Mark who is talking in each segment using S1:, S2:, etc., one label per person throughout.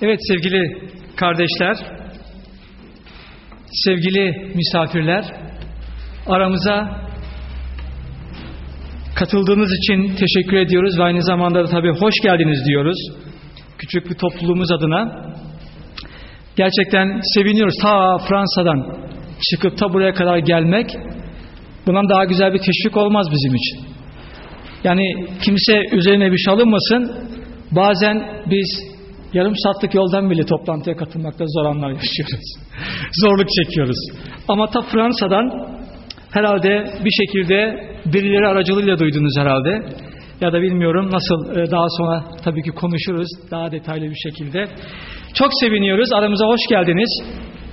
S1: Evet sevgili kardeşler, sevgili misafirler, aramıza katıldığınız için teşekkür ediyoruz ve aynı zamanda da tabii hoş geldiniz diyoruz. Küçük bir topluluğumuz adına. Gerçekten seviniyoruz. Ta Fransa'dan çıkıp ta buraya kadar gelmek, bundan daha güzel bir teşvik olmaz bizim için. Yani kimse üzerine bir şey alınmasın. Bazen biz yarım saatlik yoldan bile toplantıya katılmakta zor anlar yaşıyoruz. Zorluk çekiyoruz. Ama ta Fransa'dan herhalde bir şekilde birileri aracılığıyla duydunuz herhalde. Ya da bilmiyorum nasıl, daha sonra tabii ki konuşuruz daha detaylı bir şekilde. Çok seviniyoruz. Aramıza hoş geldiniz.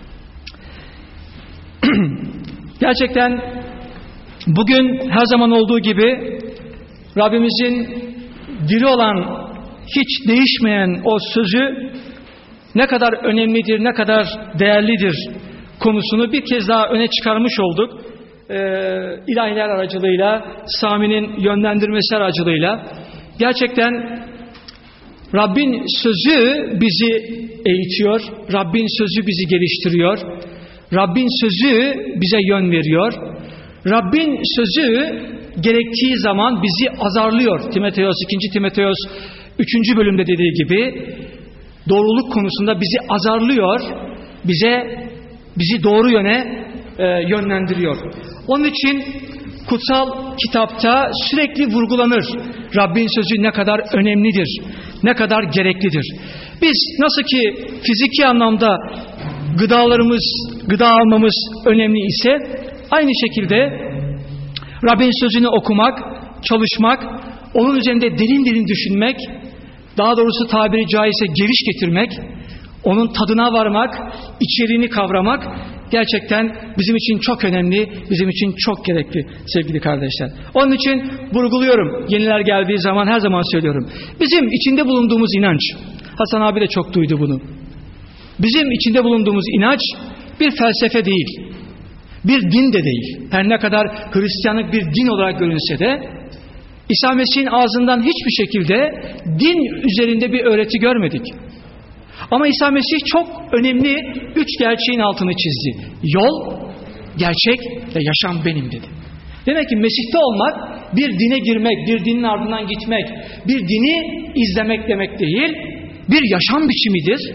S1: Gerçekten bugün her zaman olduğu gibi Rabbimizin diri olan, hiç değişmeyen o sözü ne kadar önemlidir, ne kadar değerlidir konusunu bir kez daha öne çıkarmış olduk. İlahiler aracılığıyla, Sami'nin yönlendirmesi aracılığıyla. Gerçekten Rabbin sözü bizi eğitiyor, Rabbin sözü bizi geliştiriyor, Rabbin sözü bize yön veriyor, Rabbin sözü gerektiği zaman bizi azarlıyor. 2. Timoteos 3. bölümde dediği gibi doğruluk konusunda bizi azarlıyor, bizi doğru yöne yönlendiriyor. Onun için kutsal kitapta sürekli vurgulanır. Rabbin sözü ne kadar önemlidir, ne kadar gereklidir. Biz nasıl ki fiziki anlamda gıda almamız önemli ise, aynı şekilde Rabbin sözünü okumak, çalışmak, onun üzerinde derin düşünmek, daha doğrusu tabiri caizse geviş getirmek, onun tadına varmak, içeriğini kavramak gerçekten bizim için çok önemli, bizim için çok gerekli sevgili kardeşler. Onun için vurguluyorum, yeniler geldiği zaman her zaman söylüyorum. Bizim içinde bulunduğumuz inanç, Hasan abi de çok duydu bunu. Bizim içinde bulunduğumuz inanç bir felsefe değil, bir din de değil. Her ne kadar Hristiyanlık bir din olarak görünse de, İsa Mesih'in ağzından hiçbir şekilde din üzerinde bir öğreti görmedik. Ama İsa Mesih çok önemli 3 gerçeğin altını çizdi. Yol, gerçek ve yaşam benim dedi. Demek ki Mesih'te olmak bir dine girmek, bir dinin ardından gitmek, bir dini izlemek demek değil, bir yaşam biçimidir.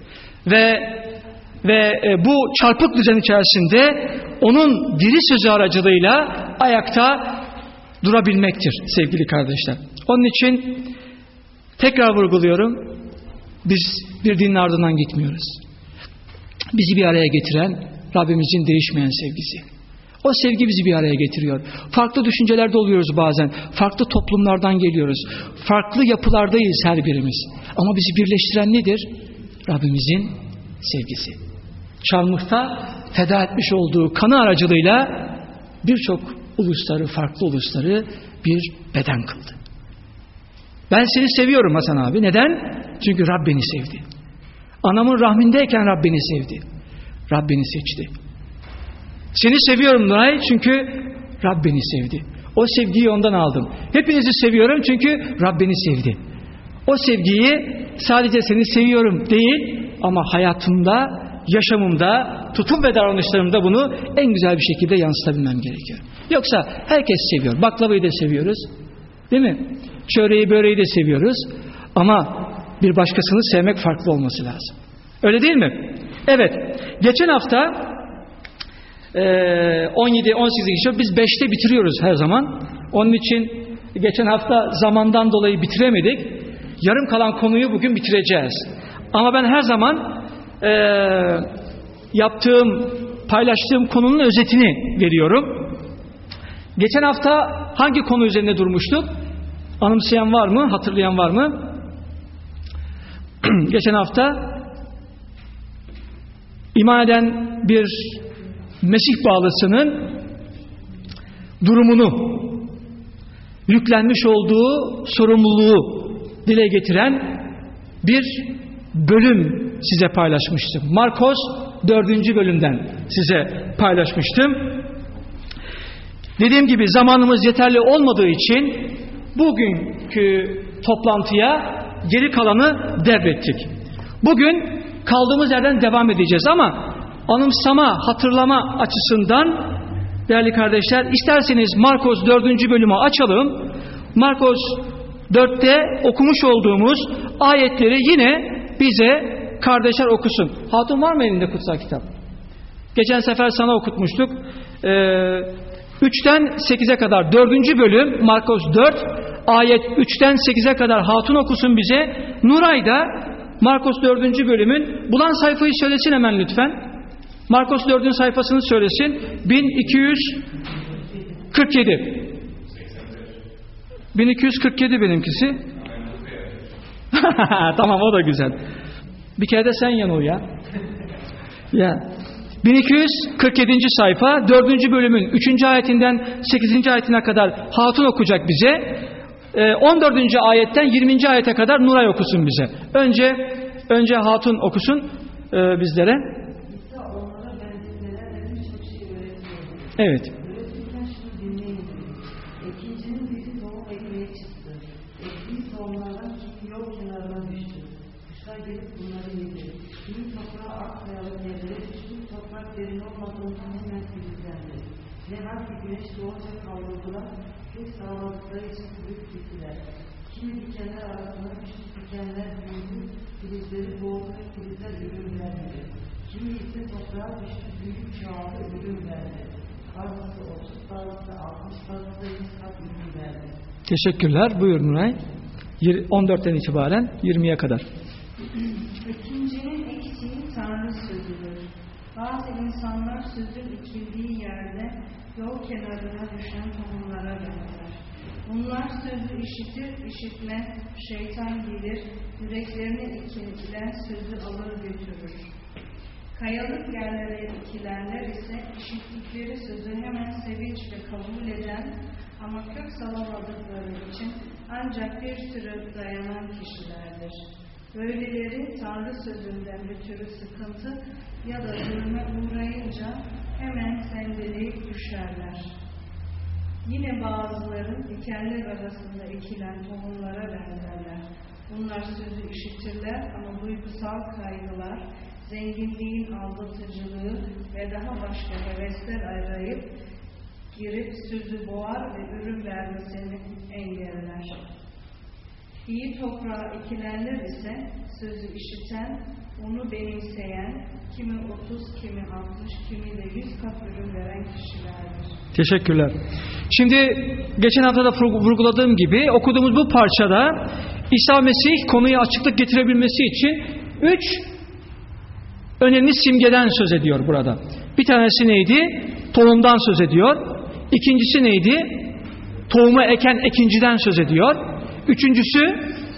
S1: Ve bu çarpık düzen içerisinde onun diri sözü aracılığıyla ayakta durabilmektir sevgili kardeşler. Onun için tekrar vurguluyorum, biz bir dinin ardından gitmiyoruz. Bizi bir araya getiren Rabbimizin değişmeyen sevgisi. O sevgi bizi bir araya getiriyor. Farklı düşüncelerde oluyoruz bazen. Farklı toplumlardan geliyoruz. Farklı yapılardayız her birimiz. Ama bizi birleştiren nedir? Rabbimizin sevgisi. Çarmıhta feda etmiş olduğu kanı aracılığıyla birçok farklı ulusları bir beden kıldı. Ben seni seviyorum Hasan abi. Neden? Çünkü Rab beni sevdi. Anamın rahmindeyken Rab beni sevdi. Rab beni seçti. Seni seviyorum Nuray çünkü Rab beni sevdi. O sevgiyi ondan aldım. Hepinizi seviyorum çünkü Rab beni sevdi. O sevgiyi sadece seni seviyorum değil ama hayatımda, yaşamımda, tutum ve davranışlarımda bunu en güzel bir şekilde yansıtabilmem gerekiyor. Yoksa herkes seviyor. Baklavayı da seviyoruz. Değil mi? Çöreği, böreği de seviyoruz. Ama bir başkasını sevmek farklı olması lazım. Öyle değil mi? Evet. Geçen hafta 17-18 geçiyor. Biz 5'te bitiriyoruz her zaman. Onun için geçen hafta zamandan dolayı bitiremedik. Yarım kalan konuyu bugün bitireceğiz. Ama ben her zaman paylaştığım konunun özetini veriyorum. Geçen hafta hangi konu üzerinde durmuştuk? Anımsayan var mı? Hatırlayan var mı? Geçen hafta iman eden bir Mesih bağlısının durumunu, yüklenmiş olduğu sorumluluğu dile getiren bir bölüm size paylaşmıştım. Markos 4. bölümden size paylaşmıştım. Dediğim gibi zamanımız yeterli olmadığı için bugünkü toplantıya geri kalanı devrettik. Bugün kaldığımız yerden devam edeceğiz ama anımsama, hatırlama açısından değerli kardeşler, isterseniz Markos 4. bölümü açalım. Markos 4'te okumuş olduğumuz ayetleri yine bize kardeşler okusun. Hatun var mı elinde kutsal kitap? Geçen sefer sana okutmuştuk. 3'ten 8'e kadar 4. bölüm Markos 4 ayet 3'ten 8'e kadar Hatun okusun bize. Nuray da Markos 4. bölümün bulan sayfayı söylesin hemen lütfen. Markos 4'ün sayfasını söylesin. 1247. 1247 benimkisi. Tamam, o da güzel. Bir kere de sen yanıl ya. Ya. 1247. sayfa 4. bölümün 3. ayetinden 8. ayetine kadar Hatun okuyacak bize. 14. ayetten 20. ayete kadar Nuray okusun bize. Önce Hatun okusun bizlere. Evet.
S2: Kimi dikenler arasında küçük dikenler büyüdü, filizleri boğdu, filizler ürün verdi. Kimi ise toprağa düştü, büyük çoğaldı, ürün verdi. Bazısı 30, bazısı 60, bazısı 100 kat ürün verdi.
S1: Teşekkürler. Buyur Nuray. 14'ten itibaren 20'ye kadar.
S3: İkincinin eksiği Tanrı sözüdür. Bazı insanlar sözün ekildiği yerde yol kenarına düşen tohumlara benzer. Bunlar sözü işitir, işitmez, şeytan gelir, yüreklerine ekilen sözü alır götürür. Kayalık yerlere ekilenler ise işittikleri sözü hemen sevinçle kabul eden ama kök salamadıkları için ancak bir süre dayanan kişilerdir. Böyleleri Tanrı sözünden ötürü sıkıntı ya da zulme uğrayınca hemen sendeleyip düşerler. Yine bazıların dikenler arasında ekilen tohumlara benzerler. Bunlar sözü işitirler ama duygusal kaygılar, zenginliğin aldatıcılığı ve daha başka hevesler arayıp girip sözü boğar ve ürün vermesini engeller. İyi toprağa ekilenler ise sözü işiten, onu benimseyen, kimi 30, kimi 60, kimi de 100 kat ürün veren kişilerdir.
S1: Teşekkürler. Şimdi geçen hafta da vurguladığım gibi okuduğumuz bu parçada İsa Mesih konuya açıklık getirebilmesi için 3 önemli simgeden söz ediyor burada. Bir tanesi neydi? Tohumdan söz ediyor. İkincisi neydi? Tohumu eken ekinciden söz ediyor. Üçüncüsü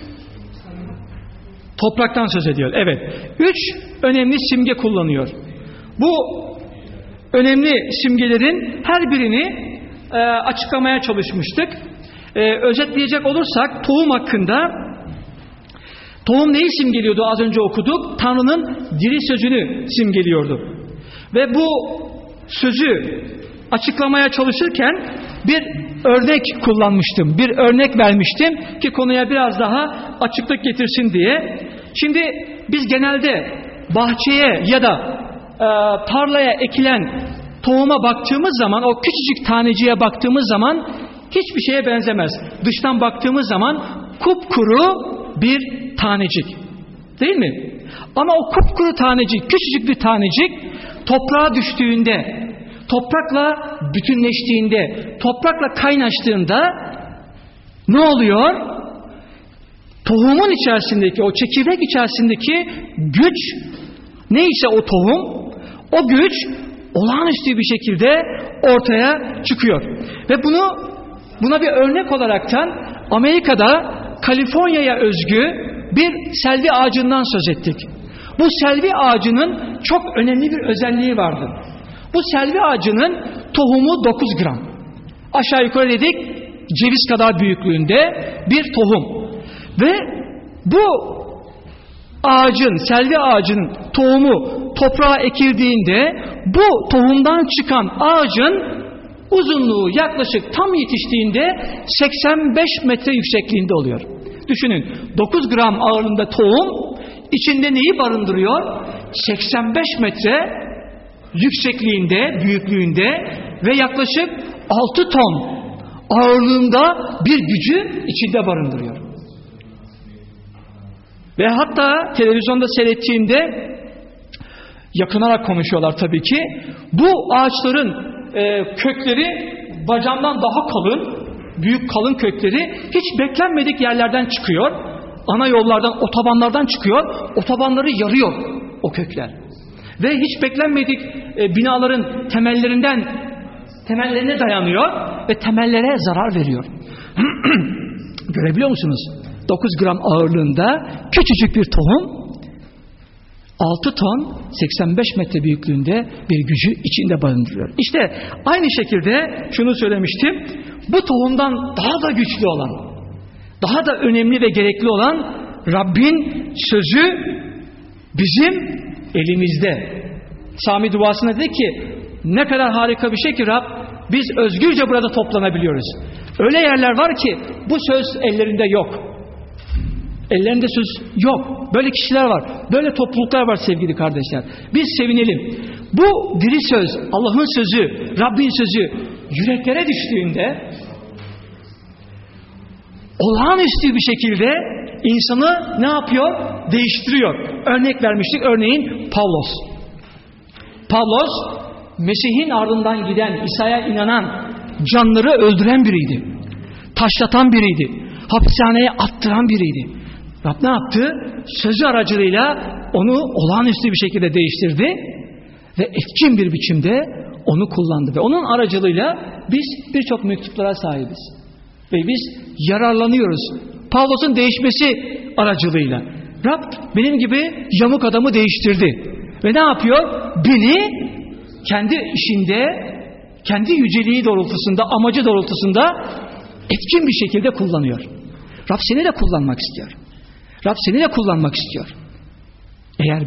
S1: topraktan söz ediyor. Evet. 3 önemli simge kullanıyor. Bu önemli simgelerin her birini açıklamaya çalışmıştık. Özetleyecek olursak tohum hakkında, tohum neyi simgeliyordu az önce okuduk? Tanrı'nın diri sözünü simgeliyordu. Ve bu sözü açıklamaya çalışırken bir örnek kullanmıştım. Bir örnek vermiştim ki konuya biraz daha açıklık getirsin diye. Şimdi biz genelde bahçeye ya da tarlaya ekilen tohuma baktığımız zaman, o küçücük taneciye baktığımız zaman hiçbir şeye benzemez. Dıştan baktığımız zaman kupkuru bir tanecik. Değil mi? Ama o kupkuru tanecik, küçücük bir tanecik toprağa düştüğünde, toprakla bütünleştiğinde, toprakla kaynaştığında ne oluyor? Tohumun içerisindeki, o çekirdek içerisindeki güç neyse o tohum, o güç olağanüstü bir şekilde ortaya çıkıyor. Ve buna bir örnek olaraktan Amerika'da Kaliforniya'ya özgü bir selvi ağacından söz ettik. Bu selvi ağacının çok önemli bir özelliği vardı. Bu selvi ağacının tohumu 9 gram. Aşağı yukarı dedik ceviz kadar büyüklüğünde bir tohum. Ve bu ağacın, selvi ağacının tohumu toprağa ekildiğinde bu tohumdan çıkan ağacın uzunluğu yaklaşık tam yetiştiğinde 85 metre yüksekliğinde oluyor. Düşünün 9 gram ağırlığında tohum İçinde neyi barındırıyor? 85 metre yüksekliğinde, büyüklüğünde ve yaklaşık 6 ton ağırlığında bir gücü içinde barındırıyor. Ve hatta televizyonda seyrettiğimde yakınarak konuşuyorlar tabii ki. Bu ağaçların kökleri bacağımdan daha kalın, büyük kalın kökleri hiç beklenmedik yerlerden çıkıyor. Ana yollardan, otobanlardan çıkıyor. Otobanları yarıyor o kökler. Ve hiç beklenmedik binaların temellerine dayanıyor ve temellere zarar veriyor. Görebiliyor musunuz? 9 gram ağırlığında küçücük bir tohum 6 ton 85 metre büyüklüğünde bir gücü içinde barındırıyor. İşte aynı şekilde şunu söylemiştim. Bu tohumdan daha da güçlü olan, daha da önemli ve gerekli olan Rabbin sözü bizim elimizde. Sami duasına dedi ki ne kadar harika bir şey ki Rab, biz özgürce burada toplanabiliyoruz. Öyle yerler var ki bu söz ellerinde yok. Ellerinde söz yok. Böyle kişiler var. Böyle topluluklar var sevgili kardeşler. Biz sevinelim. Bu diri söz, Allah'ın sözü, Rabbin sözü yüreklere düştüğünde olağanüstü bir şekilde insanı ne yapıyor? Değiştiriyor. Örnek vermiştik. Örneğin Pavlos. Pavlos, Mesih'in ardından giden, İsa'ya inanan, canları öldüren biriydi. Taşlatan biriydi. Hapishaneye attıran biriydi. Rab ne yaptı? Sözü aracılığıyla onu olağanüstü bir şekilde değiştirdi ve etkin bir biçimde onu kullandı. Ve onun aracılığıyla biz birçok mektuplara sahibiz. Ve biz yararlanıyoruz. Pavlos'un değişmesi aracılığıyla. Rab benim gibi yamuk adamı değiştirdi. Ve ne yapıyor? Beni kendi işinde, kendi yüceliği doğrultusunda, amacı doğrultusunda etkin bir şekilde kullanıyor. Rab seni de kullanmak istiyor. Rab seni de kullanmak istiyor. Eğer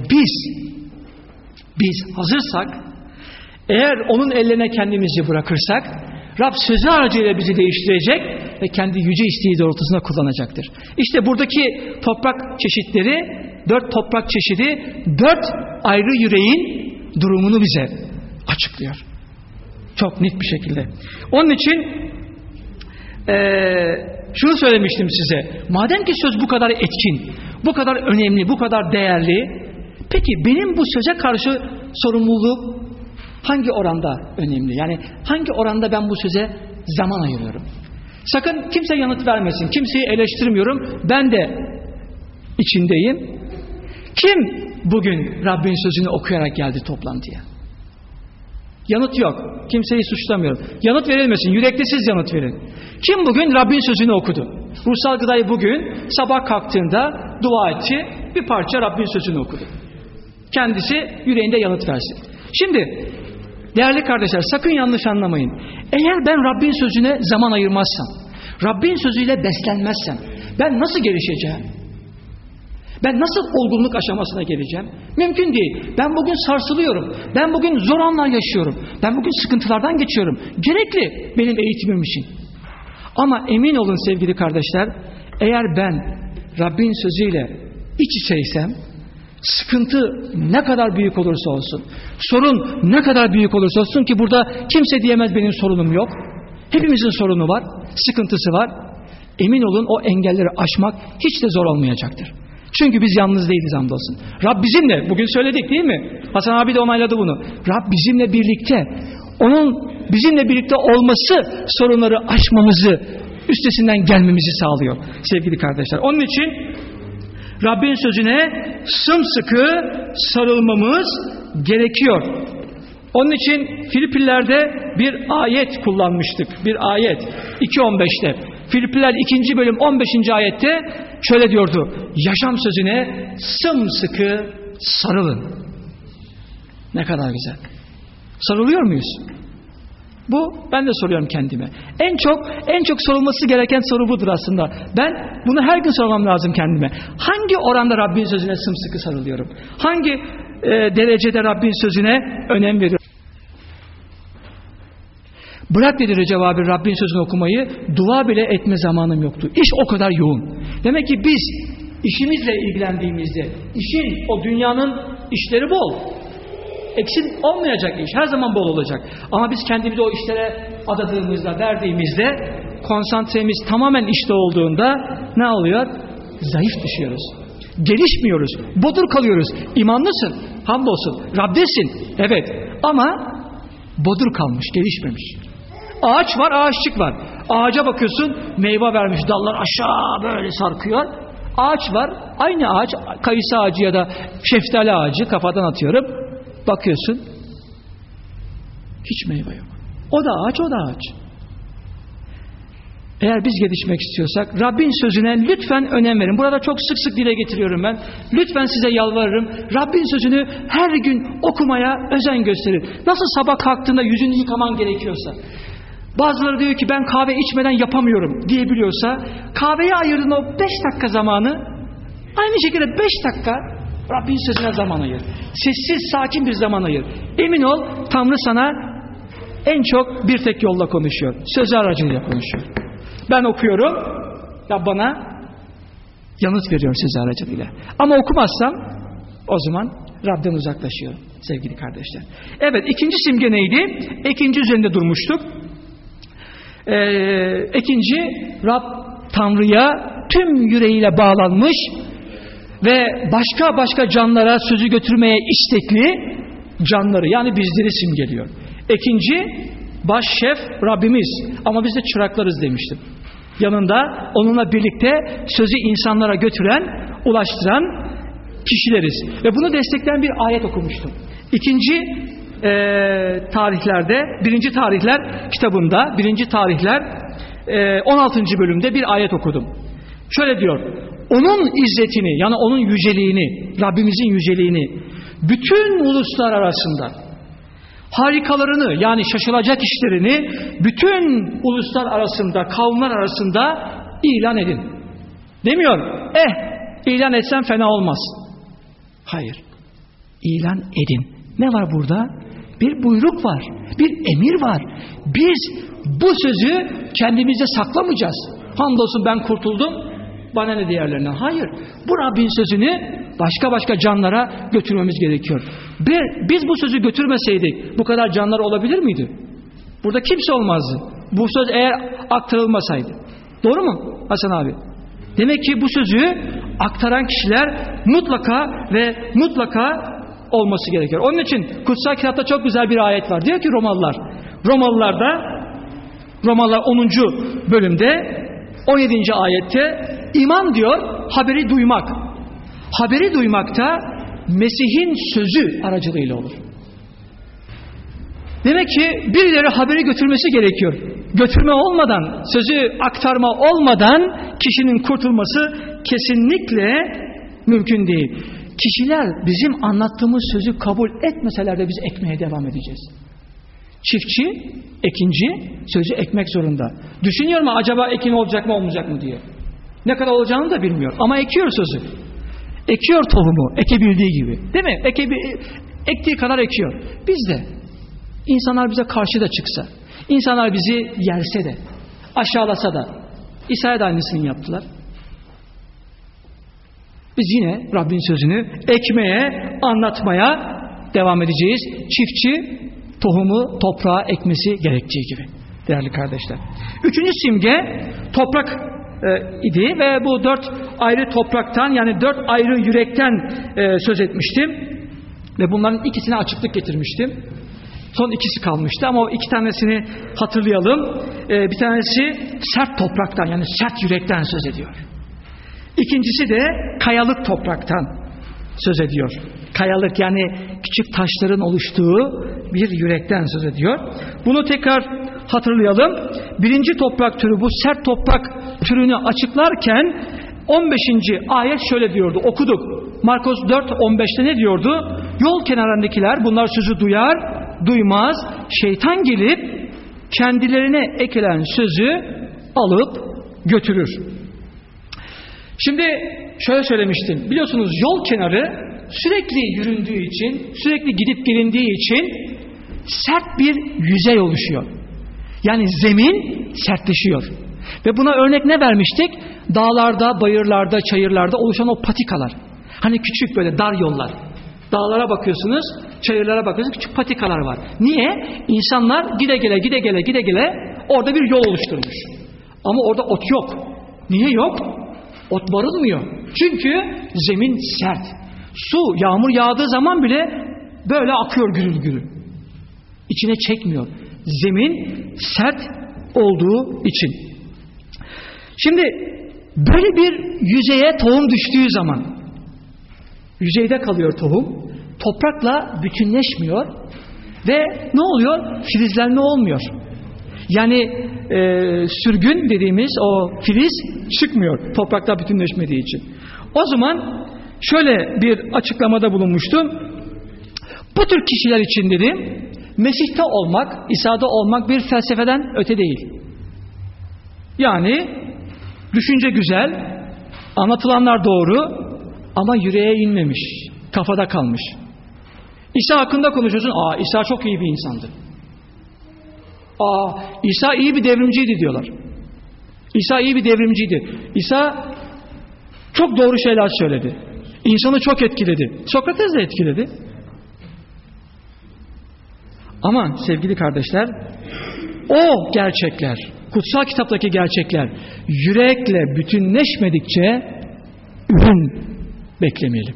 S1: biz hazırsak, eğer onun ellerine kendimizi bırakırsak, Rab sözü aracıyla bizi değiştirecek ve kendi yüce isteği doğrultusunda kullanacaktır. İşte buradaki toprak çeşitleri, 4 toprak çeşidi, 4 ayrı yüreğin durumunu bize açıklıyor. Çok net bir şekilde. Onun için şunu söylemiştim size. Madem ki söz bu kadar etkin, bu kadar önemli, bu kadar değerli, peki benim bu söze karşı sorumluluğum hangi oranda önemli? Yani hangi oranda ben bu söze zaman ayırıyorum? Sakın kimse yanıt vermesin. Kimseyi eleştirmiyorum. Ben de içindeyim. Kim bugün Rabbin sözünü okuyarak geldi toplantıya? Yanıt yok. Kimseyi suçlamıyorum. Yanıt verilmesin. Yürekli siz yanıt verin. Kim bugün Rabbin sözünü okudu? Ruhsal Gıda'yı bugün sabah kalktığında dua etti. Bir parça Rabbin sözünü okudu. Kendisi yüreğinde yanıt versin. Şimdi değerli kardeşler sakın yanlış anlamayın. Eğer ben Rabbin sözüne zaman ayırmazsam, Rabbin sözüyle beslenmezsem ben nasıl gelişeceğim? Ben nasıl olgunluk aşamasına geleceğim? Mümkün değil. Ben bugün sarsılıyorum. Ben bugün zor anlar yaşıyorum. Ben bugün sıkıntılardan geçiyorum. Gerekli benim eğitimim için. Ama emin olun sevgili kardeşler, eğer ben Rabbin sözüyle iç içeysem, sıkıntı ne kadar büyük olursa olsun, sorun ne kadar büyük olursa olsun ki burada kimse diyemez benim sorunum yok. Hepimizin sorunu var, sıkıntısı var. Emin olun o engelleri aşmak hiç de zor olmayacaktır. Çünkü biz yalnız değiliz hamdolsun. Rab bizimle, bugün söyledik değil mi? Hasan abi de onayladı bunu. Rab bizimle birlikte, onun bizimle birlikte olması sorunları aşmamızı, üstesinden gelmemizi sağlıyor sevgili kardeşler. Onun için Rabbin sözüne sımsıkı sarılmamız gerekiyor. Onun için Filiplilerde bir ayet kullanmıştık. Bir ayet 2.15'te. Filipliler 2. bölüm 15. ayette şöyle diyordu. Yaşam sözüne sımsıkı sarılın. Ne kadar güzel. Sarılıyor muyuz? Bu ben de soruyorum kendime. En çok sorulması gereken soru budur aslında. Ben bunu her gün sormam lazım kendime. Hangi oranda Rabbin sözüne sımsıkı sarılıyorum? Hangi derecede Rabbin sözüne önem veriyorum? Bırak dedi Recep abi Rabbin sözünü okumayı, dua bile etme zamanım yoktu. İş o kadar yoğun. Demek ki biz işimizle ilgilendiğimizde, işin, o dünyanın işleri bol. Eksik olmayacak iş, her zaman bol olacak. Ama biz kendimizi o işlere adadığımızda, verdiğimizde, konsantremiz tamamen işte olduğunda ne oluyor? Zayıf düşüyoruz. Gelişmiyoruz. Bodur kalıyoruz. İmanlısın, hamdolsun, Rab'desin. Evet. Ama bodur kalmış, gelişmemiş. Ağaç var, ağaççık var. Ağaca bakıyorsun, meyve vermiş, dallar aşağı böyle sarkıyor. Ağaç var, aynı ağaç, kayısı ağacı ya da şeftali ağacı, kafadan atıyorum. Bakıyorsun, hiç meyve yok. O da ağaç, o da ağaç. Eğer biz gelişmek istiyorsak Rabbin sözüne lütfen önem verin. Burada çok sık sık dile getiriyorum ben. Lütfen size yalvarırım. Rabbin sözünü her gün okumaya özen gösterin. Nasıl sabah kalktığında yüzünü yıkaman gerekiyorsa, bazıları diyor ki ben kahve içmeden yapamıyorum diyebiliyorsa, kahveye ayırdığın o 5 dakika zamanı aynı şekilde 5 dakika Rabbin sözüne zaman ayır. Sessiz, sakin bir zaman ayır. Emin ol, Tanrı sana en çok bir tek yolla konuşuyor. Sözü aracılığıyla konuşuyor. Ben okuyorum, ya bana yanıt veriyor sözü aracılığıyla. Ama okumazsam o zaman Rab'den uzaklaşıyorum sevgili kardeşler. Evet, ikinci simge neydi? Ekinci üzerinde durmuştuk. Ekinci, Rab Tanrı'ya tüm yüreğiyle bağlanmış ve başka canlara sözü götürmeye istekli canları, yani bizleri simgeliyor. İkinci, baş şef Rabbimiz ama biz de çıraklarız demiştim. Yanında onunla birlikte sözü insanlara götüren, ulaştıran kişileriz. Ve bunu destekleyen bir ayet okumuştum. İkinci tarihlerde, birinci tarihler kitabında, birinci tarihler 16. bölümde bir ayet okudum. Şöyle diyor: onun izzetini, yani onun yüceliğini, Rabbimizin yüceliğini bütün uluslar arasında, harikalarını, yani şaşılacak işlerini bütün uluslar arasında, kavimler arasında ilan edin. Demiyor, ilan etsem fena olmaz. Hayır, ilan edin. Ne var burada? Bir buyruk var, bir emir var. Biz bu sözü kendimizde saklamayacağız. Hamdolsun ben kurtuldum, bana ne diğerlerinden? Hayır, bu Rabbin sözünü başka canlara götürmemiz gerekiyor. Biz bu sözü götürmeseydik bu kadar canlar olabilir miydi? Burada kimse olmazdı. Bu söz eğer aktarılmasaydı. Doğru mu Hasan abi? Demek ki bu sözü aktaran kişiler mutlaka olması gerekiyor. Onun için kutsal kitapta çok güzel bir ayet var. Diyor ki Romalılar 10. bölümde 17. ayette iman diyor haberi duymak. Haberi duymak da Mesih'in sözü aracılığıyla olur. Demek ki birileri haberi götürmesi gerekiyor. Götürme olmadan, sözü aktarma olmadan kişinin kurtulması kesinlikle mümkün değil. Kişiler bizim anlattığımız sözü kabul etmeseler de biz ekmeye devam edeceğiz. Çiftçi, ekinci sözü ekmek zorunda. Düşünüyor mu acaba ekin olacak mı olmayacak mı diye. Ne kadar olacağını da bilmiyor ama ekiyor sözü. Ekiyor tohumu, ekebildiği gibi. Değil mi? Ektiği kadar ekiyor. Biz de, insanlar bize karşı da çıksa, insanlar bizi yerse de, aşağılasa da, İsa'ya da aynısını yaptılar. Biz yine Rabbin sözünü ekmeye, anlatmaya devam edeceğiz. Çiftçi tohumu toprağa ekmesi gerektiği gibi. Değerli kardeşler. Üçüncü simge toprak idi ve bu 4 ayrı topraktan, yani 4 ayrı yürekten söz etmiştim. Ve bunların ikisine açıklık getirmiştim. Son ikisi kalmıştı ama o 2 tanesini hatırlayalım. Bir tanesi sert topraktan, yani sert yürekten söz ediyor. İkincisi de kayalık topraktan söz ediyor. Kayalık, yani küçük taşların oluştuğu bir yürekten söz ediyor. Bunu tekrar hatırlayalım. Birinci toprak türü, bu sert toprak türünü açıklarken 15. ayet şöyle diyordu. Okuduk. Markos 4:15'te ne diyordu? Yol kenarındakiler bunlar sözü duyar, duymaz. Şeytan gelip kendilerine ekilen sözü alıp götürür. Şimdi şöyle söylemiştim. Biliyorsunuz yol kenarı sürekli yüründüğü için, sürekli gidip gelindiği için sert bir yüzey oluşuyor. Yani zemin sertleşiyor. Ve buna örnek ne vermiştik? Dağlarda, bayırlarda, çayırlarda oluşan o patikalar. Hani küçük böyle dar yollar. Dağlara bakıyorsunuz, çayırlara bakıyorsunuz, küçük patikalar var. Niye? İnsanlar gide gele orada bir yol oluşturmuş. Ama orada ot yok. Niye yok? Ot varılmıyor. Çünkü zemin sert. Su, yağmur yağdığı zaman bile böyle akıyor gürül gürül. İçine çekmiyor. Zemin sert olduğu için. Şimdi böyle bir yüzeye tohum düştüğü zaman, yüzeyde kalıyor tohum, toprakla bütünleşmiyor ve ne oluyor? Filizlenme olmuyor. Yani sürgün dediğimiz o filiz çıkmıyor toprakla bütünleşmediği için. O zaman şöyle bir açıklamada bulunmuştum. Bu tür kişiler için dedim, Mesih'te olmak, İsa'da olmak bir felsefeden öte değil. Yani düşünce güzel, anlatılanlar doğru ama yüreğe inmemiş, kafada kalmış. İsa hakkında konuşuyorsun, İsa çok iyi bir insandı. İsa iyi bir devrimciydi diyorlar. İsa iyi bir devrimciydi. İsa çok doğru şeyler söyledi. İnsanı çok etkiledi. Sokrates de etkiledi. Ama sevgili kardeşler, o gerçekler, kutsal kitaptaki gerçekler yürekle bütünleşmedikçe ürün beklemeyelim.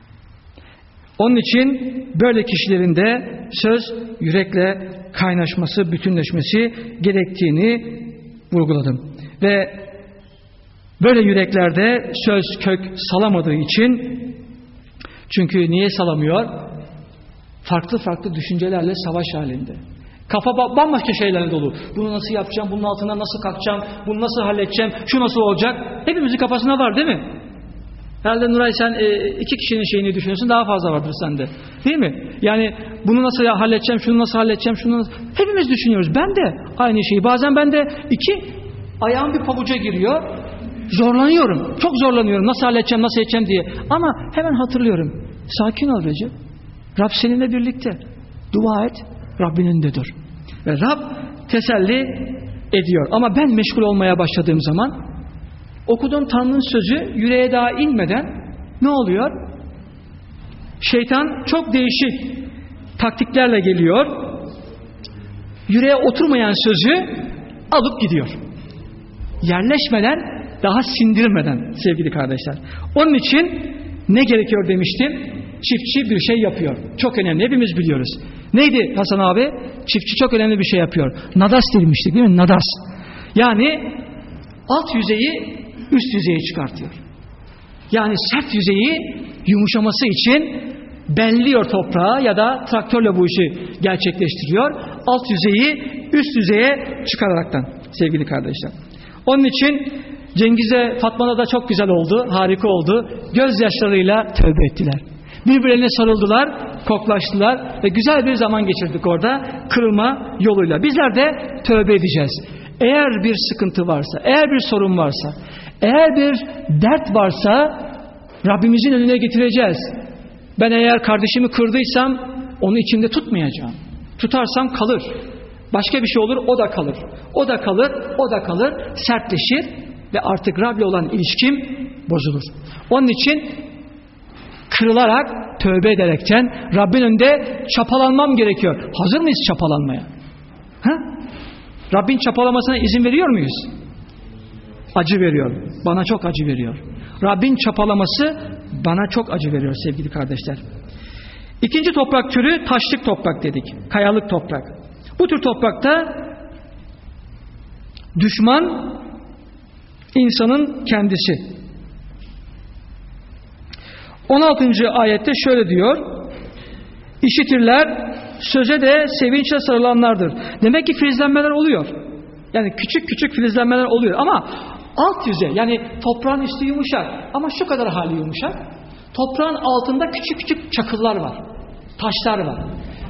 S1: Onun için böyle kişilerin de söz yürekle kaynaşması, bütünleşmesi gerektiğini vurguladım. Ve böyle yüreklerde söz kök salamadığı için, çünkü niye salamıyor? Farklı farklı düşüncelerle savaş halinde. Kafa bambaşka şeylerle dolu. Bunu nasıl yapacağım, bunun altına nasıl kalkacağım, bunu nasıl halledeceğim, şu nasıl olacak? Hepimizin kafasında var değil mi? Herhalde Nuray sen iki kişinin şeyini düşünüyorsun, daha fazla vardır sende. Değil mi? Yani bunu nasıl halledeceğim, şunu nasıl halledeceğim, şunu nasıl... Hepimiz düşünüyoruz. Ben de aynı şeyi. Bazen ben de ayağım bir pabuca giriyor. Zorlanıyorum. Çok zorlanıyorum. Nasıl halledeceğim, nasıl edeceğim diye. Ama hemen hatırlıyorum. Sakin ol Recep. Rab seninle birlikte. Dua et. Rabbin önündedir. Ve Rab teselli ediyor. Ama ben meşgul olmaya başladığım zaman okuduğum Tanrı'nın sözü yüreğe daha inmeden ne oluyor? Şeytan çok değişik taktiklerle geliyor. Yüreğe oturmayan sözü alıp gidiyor. Yerleşmeden, daha sindirmeden sevgili kardeşler. Onun için ne gerekiyor demiştim? Çiftçi bir şey yapıyor. Çok önemli. Hepimiz biliyoruz. Neydi Hasan abi? Çiftçi çok önemli bir şey yapıyor. Nadas demiştik değil mi? Nadas. Yani alt yüzeyi üst yüzeye çıkartıyor. Yani sert yüzeyi yumuşaması için belliyor toprağa ya da traktörle bu işi gerçekleştiriyor. Alt yüzeyi üst yüzeye çıkararaktan sevgili kardeşler. Onun için Cengiz'e, Fatma'da da çok güzel oldu, harika oldu. Gözyaşlarıyla tövbe ettiler. Birbirlerine sarıldılar, koklaştılar ve güzel bir zaman geçirdik orada kırılma yoluyla. Bizler de tövbe edeceğiz. Eğer bir sıkıntı varsa, eğer bir sorun varsa, eğer bir dert varsa Rabbimizin önüne getireceğiz. Ben eğer kardeşimi kırdıysam onu içimde tutmayacağım. Tutarsam kalır. Başka bir şey olur, o da kalır. O da kalır, o da kalır. Sertleşir ve artık Rab'le olan ilişkim bozulur. Onun için kırılarak, tövbe ederekten Rabbin önünde çapalanmam gerekiyor. Hazır mıyız çapalanmaya? Rabbin çapalamasına izin veriyor muyuz? Acı veriyor. Bana çok acı veriyor. Rabbin çapalaması bana çok acı veriyor sevgili kardeşler. İkinci toprak türü taşlık toprak dedik. Kayalık toprak. Bu tür toprakta düşman insanın kendisi. 16. ayette şöyle diyor. İşitirler, söze de sevinçle sarılanlardır. Demek ki filizlenmeler oluyor. Yani küçük küçük filizlenmeler oluyor ama alt yüzey, yani toprağın üstü yumuşak ama şu kadar hali yumuşak. Toprağın altında küçük küçük çakıllar var. Taşlar var.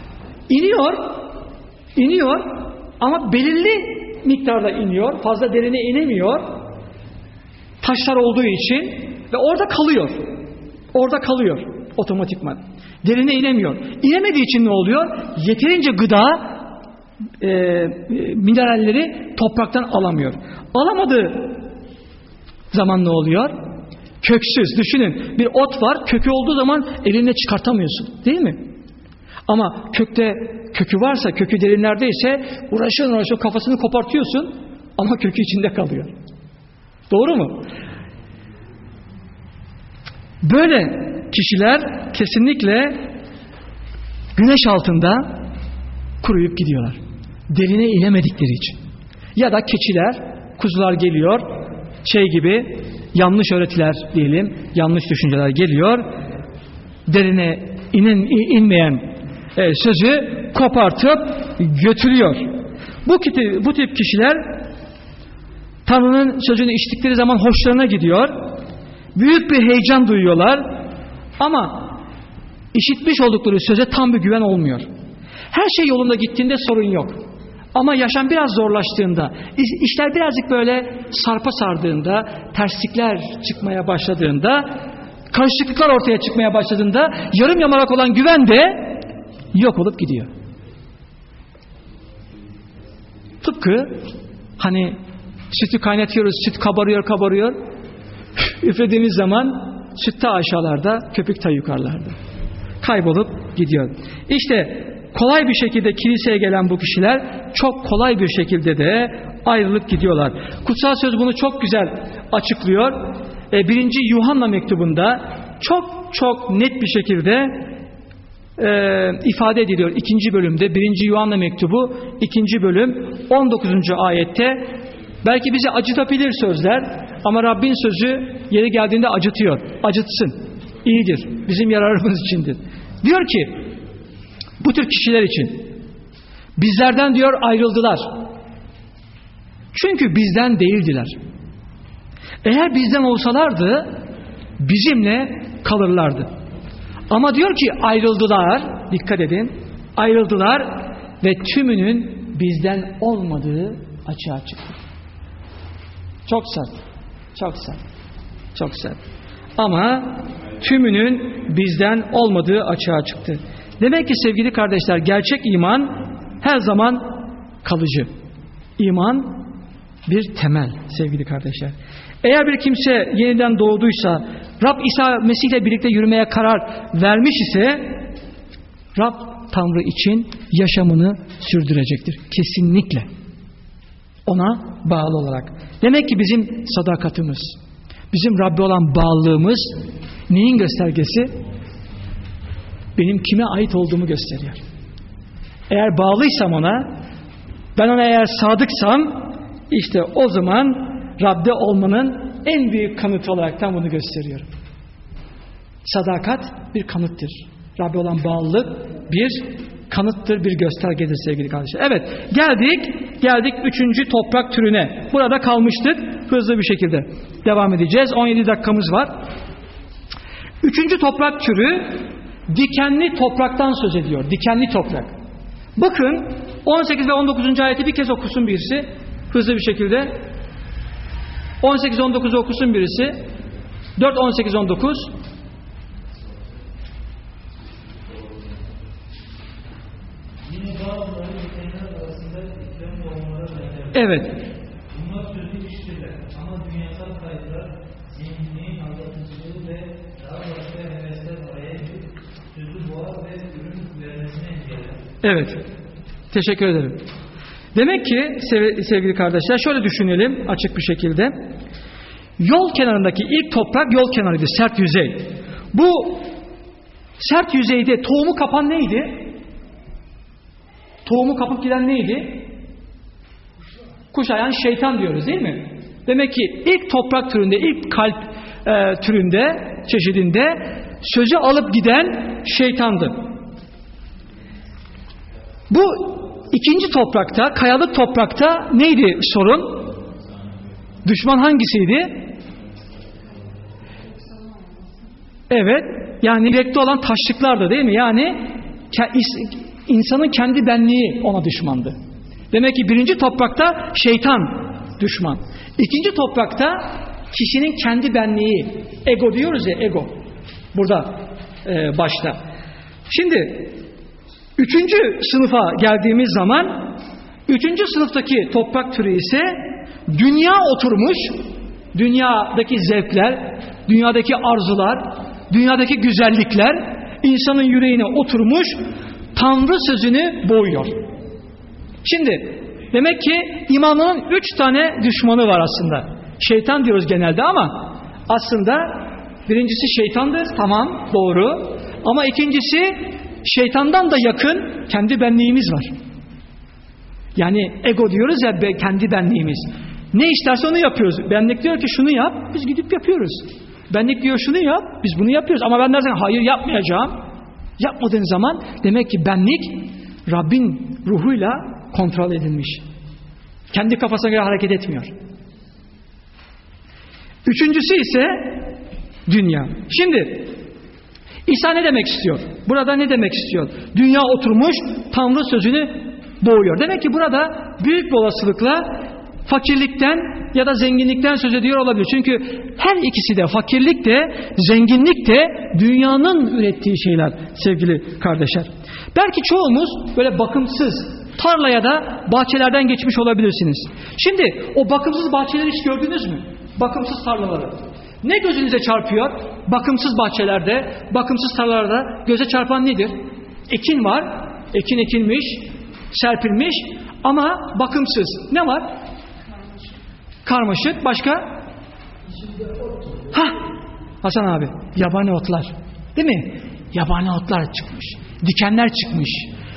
S1: İniyor ama belirli miktarda iniyor. Fazla derine inemiyor. Taşlar olduğu için ve orada kalıyor. Orada kalıyor otomatikman. Derine inemiyor. İnemediği için ne oluyor? Yeterince gıda mineralleri topraktan alamıyor. Alamadığı zaman ne oluyor? Köksüz. Düşünün, bir ot var, kökü olduğu zaman elinle çıkartamıyorsun, değil mi? Ama kökü varsa, kökü derinlerdeyse uğraşıyorsun, kafasını kopartıyorsun ama kökü içinde kalıyor. Doğru mu? Böyle kişiler kesinlikle güneş altında kuruyup gidiyorlar. Derine inemedikleri için. Ya da keçiler, kuzular geliyor, gibi yanlış öğretiler diyelim, yanlış düşünceler geliyor, derine inmeyen sözü kopartıp götürüyor. Bu tip kişiler Tanrı'nın sözünü içtikleri zaman hoşlarına gidiyor. Büyük bir heyecan duyuyorlar. Ama işitmiş oldukları söze tam bir güven olmuyor. Her şey yolunda gittiğinde sorun yok. Ama yaşam biraz zorlaştığında, işler birazcık böyle sarpa sardığında, terslikler çıkmaya başladığında, karışıklıklar ortaya çıkmaya başladığında yarım yamalak olan güven de yok olup gidiyor. Tıpkı hani sütü kaynatıyoruz, süt kabarıyor. Üflediğimiz zaman süt ta aşağılarda, köpük ta yukarılarda. Kaybolup gidiyor. İşte kolay bir şekilde kiliseye gelen bu kişiler çok kolay bir şekilde de ayrılıp gidiyorlar. Kutsal Söz bunu çok güzel açıklıyor. 1. Yuhanna mektubunda çok net bir şekilde ifade ediliyor. 2. bölümde 1. Yuhanna mektubu 2. bölüm 19. ayette belki bizi acıtabilir sözler ama Rabbin sözü yeri geldiğinde acıtıyor. Acıtsın. İyidir. Bizim yararımız içindir. Diyor ki bu tür kişiler için bizlerden diyor ayrıldılar. Çünkü bizden değildiler. Eğer bizden olsalardı bizimle kalırlardı. Ama diyor ki ayrıldılar, dikkat edin, ayrıldılar ve tümünün bizden olmadığı açığa çıktı. Çok sert. Ama tümünün bizden olmadığı açığa çıktı. Demek ki sevgili kardeşler, gerçek iman her zaman kalıcı. İman bir temel sevgili kardeşler. Eğer bir kimse yeniden doğduysa, Rab İsa Mesih ile birlikte yürümeye karar vermiş ise Rab Tanrı için yaşamını sürdürecektir. Kesinlikle. Ona bağlı olarak. Demek ki bizim sadakatimiz, bizim Rabbe olan bağlılığımız neyin göstergesi? Benim kime ait olduğumu gösteriyor. Eğer bağlıysam ona, ben ona eğer sadıksam, işte o zaman Rab'de olmanın en büyük kanıtı olaraktan bunu gösteriyorum. Sadakat bir kanıttır. Rab'be olan bağlılık bir kanıttır, bir göstergedir sevgili kardeşler. Evet, geldik 3. toprak türüne. Burada kalmıştık. Hızlı bir şekilde devam edeceğiz. 17 dakikamız var. 3. toprak türü dikenli topraktan söz ediyor. Dikenli toprak. Bakın 18 ve 19. ayeti bir kez okusun birisi. Hızlı bir şekilde. 18-19'u okusun birisi. 4-18-19. Evet.
S4: Bunlar sözlü kişiler ama dünyasal kayıtlar, zenginliğin aldatıcılığı ve daha başka hevesler araya girip sözü boğar ve ürün vermesine engeller.
S1: Evet. Teşekkür ederim. Demek ki sevgili kardeşler şöyle düşünelim açık bir şekilde. Yol kenarındaki ilk toprak yol kenarıydı, sert yüzey. Bu sert yüzeyde tohumu kapan neydi? Tohumu kapıp giden neydi? Kuşa, yani şeytan diyoruz değil mi? Demek ki ilk toprak türünde, ilk kalp türünde, çeşidinde sözü alıp giden şeytandı. Bu ikinci toprakta, kayalık toprakta neydi sorun? Düşman hangisiydi? Evet, yani yürekte olan taşlıklardı değil mi? Yani insanın kendi benliği ona düşmandı. Demek ki birinci toprakta şeytan düşman. İkinci toprakta kişinin kendi benliği, ego diyoruz ya, ego. Burada başta. Şimdi 3. sınıfa geldiğimiz zaman Üçüncü sınıftaki toprak türü ise dünya oturmuş, dünyadaki zevkler, dünyadaki arzular, dünyadaki güzellikler insanın yüreğine oturmuş, Tanrı sözünü boğuyor. Şimdi demek ki imanın 3 tane düşmanı var aslında. Şeytan diyoruz genelde ama aslında birincisi şeytandır, tamam, doğru. Ama ikincisi şeytandan da yakın kendi benliğimiz var. Yani ego diyoruz ya, kendi benliğimiz. Ne isterse onu yapıyoruz. Benlik diyor ki şunu yap, biz gidip yapıyoruz. Benlik diyor şunu yap, biz bunu yapıyoruz. Ama ben dersen hayır yapmayacağım. Yapmadığın zaman demek ki benlik Rabbin ruhuyla kontrol edilmiş. Kendi kafasına göre hareket etmiyor. Üçüncüsü ise dünya. Şimdi İsa ne demek istiyor? Burada ne demek istiyor? Dünya oturmuş, Tanrı sözünü boğuyor. Demek ki burada büyük bir olasılıkla fakirlikten ya da zenginlikten söz ediyor olabilir. Çünkü her ikisi de, fakirlik de zenginlik de dünyanın ürettiği şeyler sevgili kardeşler. Belki çoğumuz böyle bakımsız tarlaya da bahçelerden geçmiş olabilirsiniz. Şimdi o bakımsız bahçeleri hiç gördünüz mü? Bakımsız tarlaları. Ne gözünüze çarpıyor? Bakımsız bahçelerde, bakımsız tarlalarda göze çarpan nedir? Ekin var, ekin ekilmiş, serpilmiş ama bakımsız. Ne var? Karmaşık. Başka? Hasan abi, yabani otlar. Değil mi? Yabani otlar çıkmış. Dikenler çıkmış.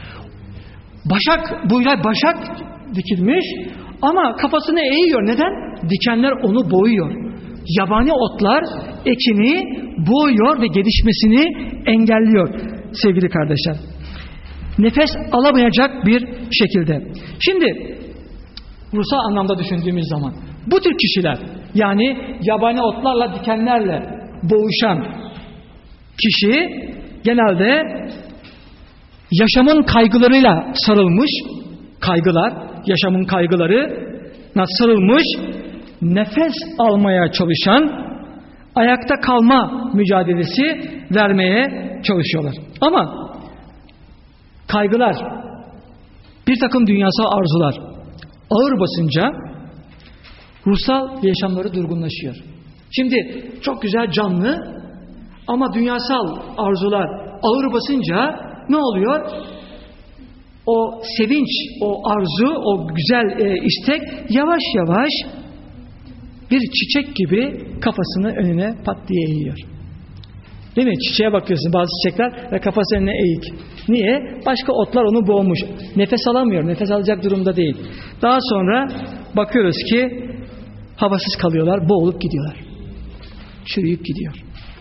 S1: Başak dikilmiş ama kafasını eğiyor. Neden? Dikenler onu boğuyor. Yabani otlar ekini boğuyor ve gelişmesini engelliyor sevgili kardeşler. Nefes alamayacak bir şekilde. Şimdi ruhsal anlamda düşündüğümüz zaman bu tür kişiler, yani yabani otlarla, dikenlerle boğuşan kişi genelde yaşamın kaygılarıyla sarılmış, yaşamın kaygılarına sarılmış, nefes almaya çalışan, ayakta kalma mücadelesi vermeye çalışıyorlar. Ama kaygılar, bir takım dünyasal arzular ağır basınca ruhsal yaşamları durgunlaşıyor. Şimdi çok güzel, canlı ama dünyasal arzular ağır basınca ne oluyor? O sevinç, o arzu, o güzel istek yavaş yavaş bir çiçek gibi kafasını önüne pat diye eğiyor. Değil mi? Çiçeğe bakıyorsun, bazı çiçekler ve kafası önüne eğik. Niye? Başka otlar onu boğmuş. Nefes alamıyor. Nefes alacak durumda değil. Daha sonra bakıyoruz ki havasız kalıyorlar, boğulup gidiyorlar. Çürüyüp gidiyor.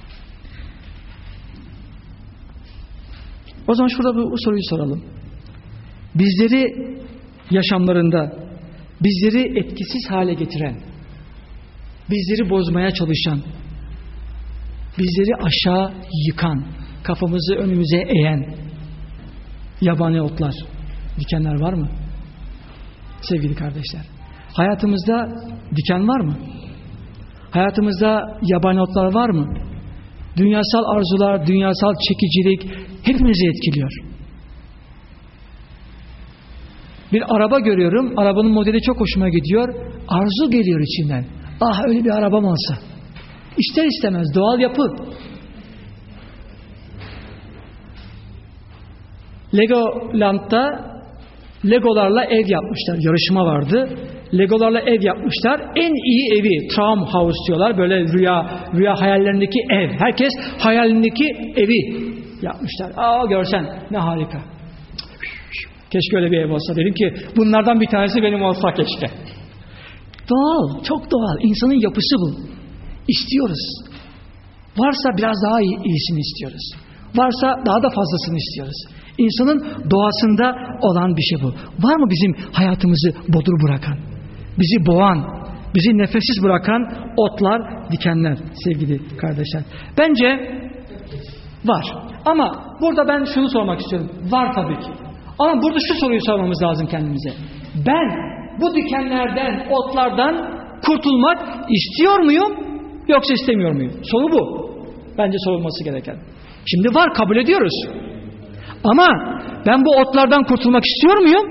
S1: O zaman şurada bu soruyu soralım. Bizleri yaşamlarında, bizleri etkisiz hale getiren, bizleri bozmaya çalışan, bizleri aşağı yıkan, kafamızı önümüze eğen yabani otlar, dikenler var mı? Sevgili kardeşler, hayatımızda diken var mı? Hayatımızda yabani otlar var mı? Dünyasal arzular, dünyasal çekicilik hepimizi etkiliyor. Bir araba görüyorum, arabanın modeli çok hoşuma gidiyor, arzu geliyor içinden. Ah, öyle bir arabam olsa. İster istemez, doğal yapı. Legoland'da Legolarla ev yapmışlar. Yarışma vardı. Legolarla ev yapmışlar. En iyi evi, Traum House diyorlar. Böyle rüya hayallerindeki ev. Herkes hayalindeki evi yapmışlar. Aa, görsen ne harika. Keşke öyle bir ev olsa. Dedim ki bunlardan bir tanesi benim olsa keşke. Doğal, çok doğal. İnsanın yapısı bu. İstiyoruz. Varsa biraz daha iyisini istiyoruz. Varsa daha da fazlasını istiyoruz. İnsanın doğasında olan bir şey bu. Var mı bizim hayatımızı bodur bırakan, bizi boğan, bizi nefessiz bırakan otlar, dikenler sevgili kardeşler? Bence var. Ama burada ben şunu sormak istiyorum. Var tabii ki. Ama burada şu soruyu sormamız lazım kendimize. Ben bu dikenlerden, otlardan kurtulmak istiyor muyum yoksa istemiyor muyum? Soru bu. Bence sorulması gereken. Şimdi var, kabul ediyoruz. Ama ben bu otlardan kurtulmak istiyor muyum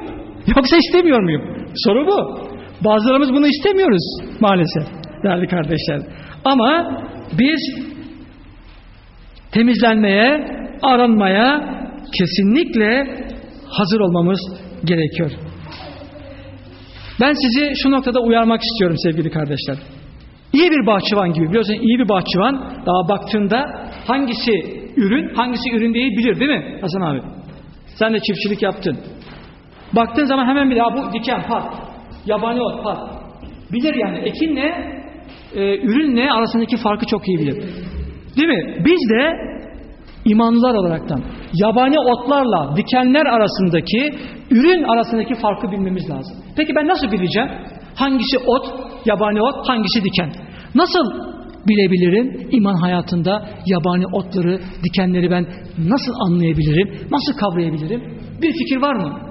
S1: Yoksa istemiyor muyum? Soru bu. Bazılarımız bunu istemiyoruz maalesef değerli kardeşler. Ama biz temizlenmeye, aranmaya kesinlikle hazır olmamız gerekiyor. Ben sizi şu noktada uyarmak istiyorum sevgili kardeşler. İyi bir bahçıvan gibi, biliyorsun iyi bir bahçıvan daha baktığında hangisi ürün, hangisi ürün değil bilir değil mi Hasan abi? Sen de çiftçilik yaptın. Baktığın zaman hemen bilir, bu diken, pat, yabani ot, pat. Bilir yani ekinle ürünle arasındaki farkı çok iyi bilir. Değil mi? Biz de imanlılar olaraktan yabani otlarla dikenler arasındaki, ürün arasındaki farkı bilmemiz lazım. Peki ben nasıl bileceğim? Hangisi ot, yabani ot, hangisi diken? Nasıl bilebilirim iman hayatında yabani otları, dikenleri ben nasıl anlayabilirim? Nasıl kavrayabilirim? Bir fikir var mı?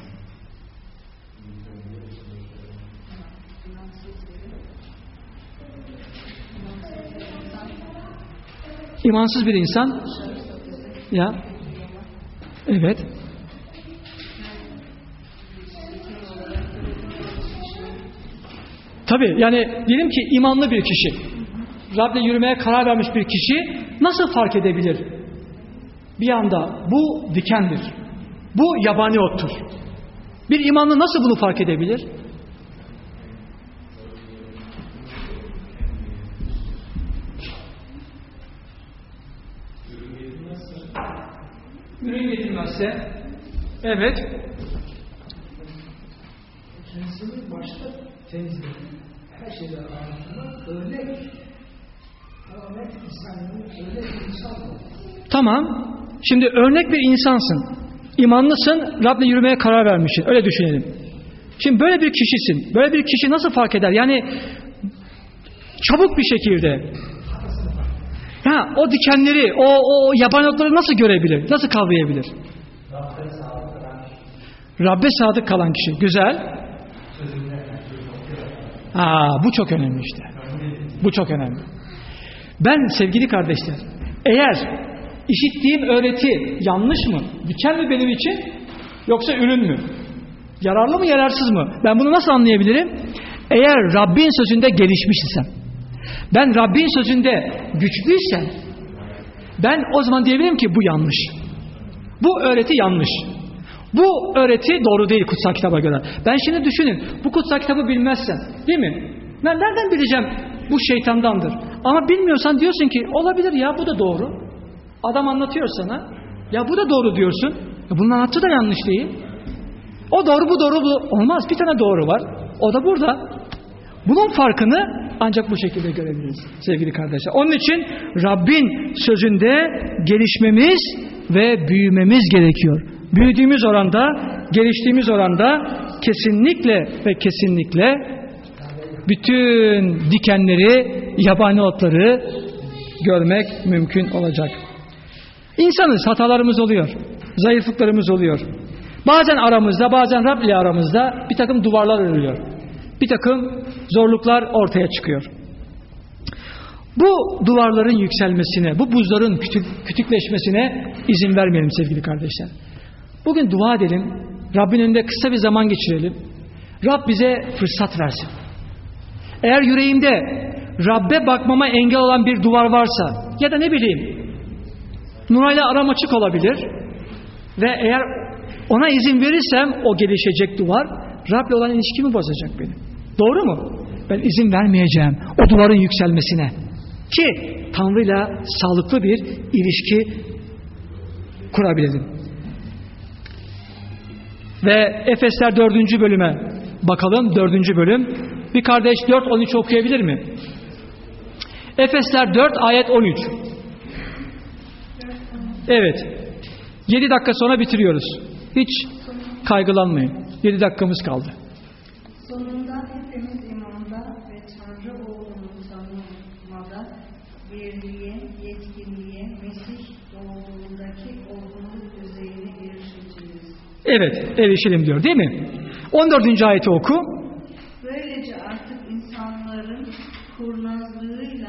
S1: İmansız bir insan ya evet tabii yani diyelim ki imanlı bir kişi, Rab'le yürümeye karar vermiş bir kişi nasıl fark edebilir? Bir anda bu dikendir, bu yabani ottur. Bir imanlı nasıl bunu fark edebilir? Ürün getirmezse, evet.
S5: Kendisini başta temizlik, her şeyden anlatımı örnek insanın, örnek insan oldu.
S1: Tamam. Şimdi örnek bir insansın. İmanlısın, Rab'le yürümeye karar vermişsin. Öyle düşünelim. Şimdi böyle bir kişisin. Böyle bir kişi nasıl fark eder? Yani çabuk bir şekilde. Ya o dikenleri, o yabani otları nasıl görebilir? Nasıl kavrayabilir? Rabbe sadık kalan kişi. Güzel. Bu çok önemli işte. Bu çok önemli. Ben sevgili kardeşler, eğer işittiğim öğreti yanlış mı? Diken mi benim için? Yoksa ürün mü? Yararlı mı, yararsız mı? Ben bunu nasıl anlayabilirim? Eğer Rabbin sözünde gelişmiş isem, ben Rabbin sözünde güçlüysem, ben o zaman diyebilirim ki bu yanlış. Bu öğreti yanlış. Bu öğreti doğru değil kutsal kitaba göre. Ben şimdi düşünün, bu kutsal kitabı bilmezsen, değil mi? Ben nereden bileceğim bu şeytandandır? Ama bilmiyorsan diyorsun ki olabilir ya, bu da doğru. Adam anlatıyor sana, ya bu da doğru diyorsun. Bunun anlattığı da yanlış değil. O doğru, bu doğru, bu olmaz. Bir tane doğru var. O da burada. Bunun farkını ancak bu şekilde görebiliriz sevgili kardeşler. Onun için Rabbin sözünde gelişmemiz ve büyümemiz gerekiyor. Büyüdüğümüz oranda, geliştiğimiz oranda kesinlikle ve kesinlikle bütün dikenleri, yabani otları görmek mümkün olacak. İnsanız, hatalarımız oluyor. Zayıflıklarımız oluyor. Bazen aramızda, bazen Rab ile aramızda bir takım duvarlar örülüyor. Bir takım zorluklar ortaya çıkıyor. Bu duvarların yükselmesine, bu buzların kütükleşmesine izin vermeyelim sevgili kardeşler. Bugün dua edelim, Rabbin önünde kısa bir zaman geçirelim. Rab bize fırsat versin. Eğer yüreğimde Rabbe bakmama engel olan bir duvar varsa ya da ne bileyim Nuray'la aram açık olabilir ve eğer ona izin verirsem o gelişecek duvar Rab'le olan ilişkimi bozacak benim. Doğru mu? Ben izin vermeyeceğim o duvarın yükselmesine ki Tanrı'yla sağlıklı bir ilişki kurabilelim. Ve Efesler 4. bölüme bakalım. 4. bölüm. Bir kardeş 4-13 okuyabilir mi? Efesler 4 ayet 13. Evet. 7 dakika sonra bitiriyoruz. Hiç kaygılanmayın. 7 dakikamız kaldı.
S3: Sonunda hepimiz imanda ve Tanrı oğlunu tanımada birliğe, yetkinliğe, Mesih doğduğundaki olgunluk düzeyine erişeceğiz.
S1: Evet, erişelim diyor değil mi? 14. ayeti oku.
S3: Böylece artık insanların kurnazlığıyla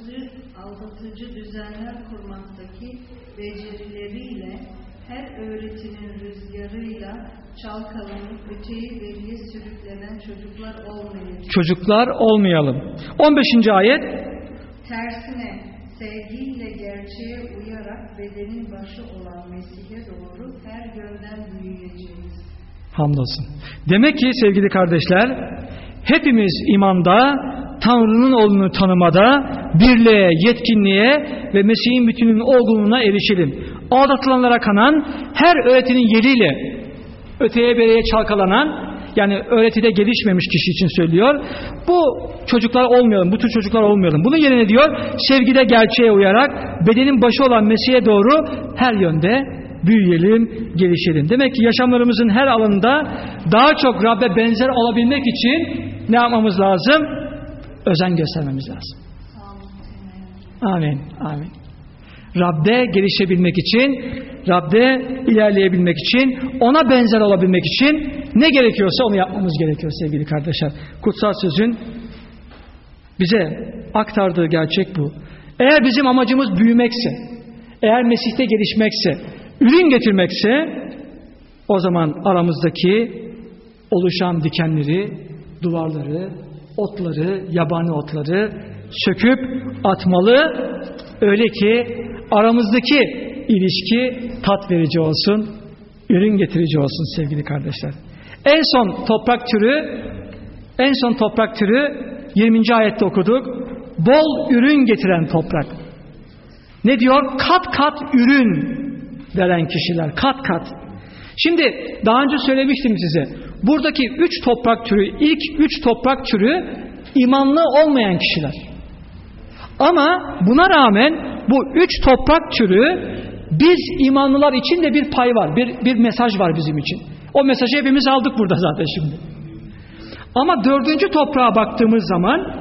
S3: aldatıcı düzenler kurmaktaki becerileriyle her öğreti öğretinin rüzgarıyla çalkalanıp öteyi beriye sürüklenen çocuklar olmayacak.
S1: Çocuklar olmayalım. 15. ayet.
S3: Tersine sevgiyle gerçeğe uyarak bedenin başı olan Mesih'e doğru her yönden büyüyeceğiz.
S1: Hamdolsun. Demek ki sevgili kardeşler, hepimiz imanda, Tanrı'nın oğlunu tanımada, birliğe, yetkinliğe ve Mesih'in bütününün olgunluğuna erişelim. Aldatılanlara kanan, her öğretinin yeriyle öteye beriye çalkalanan, yani öğretide gelişmemiş kişi için söylüyor. Bu çocuklar olmayalım, bu tür çocuklar olmayalım. Bunun yerine diyor, sevgide gerçeğe uyarak bedenin başı olan Mesih'e doğru her yönde büyüyelim, gelişelim. Demek ki yaşamlarımızın her alanında daha çok Rab'be benzer olabilmek için ne yapmamız lazım? Özen göstermemiz lazım. Amin, amin. Rab'de gelişebilmek için, Rab'de ilerleyebilmek için, ona benzer olabilmek için ne gerekiyorsa onu yapmamız gerekiyor sevgili kardeşler. Kutsal sözün bize aktardığı gerçek bu. Eğer bizim amacımız büyümekse, eğer Mesih'te gelişmekse, ürün getirmekse, o zaman aramızdaki oluşan dikenleri, duvarları, otları, yabani otları söküp atmalı. Öyle ki aramızdaki ilişki tat verici olsun, ürün getirici olsun sevgili kardeşler. En son toprak türü 20. ayette okuduk. Bol ürün getiren toprak. Ne diyor? Kat kat ürün veren kişiler. Kat kat. Şimdi daha önce söylemiştim size. Buradaki 3 toprak türü, ilk 3 toprak türü imanlı olmayan kişiler. Ama buna rağmen bu 3 toprak türü biz imanlılar için de bir pay var. Bir mesaj var bizim için. O mesajı hepimiz aldık burada zaten şimdi. Ama 4. toprağa baktığımız zaman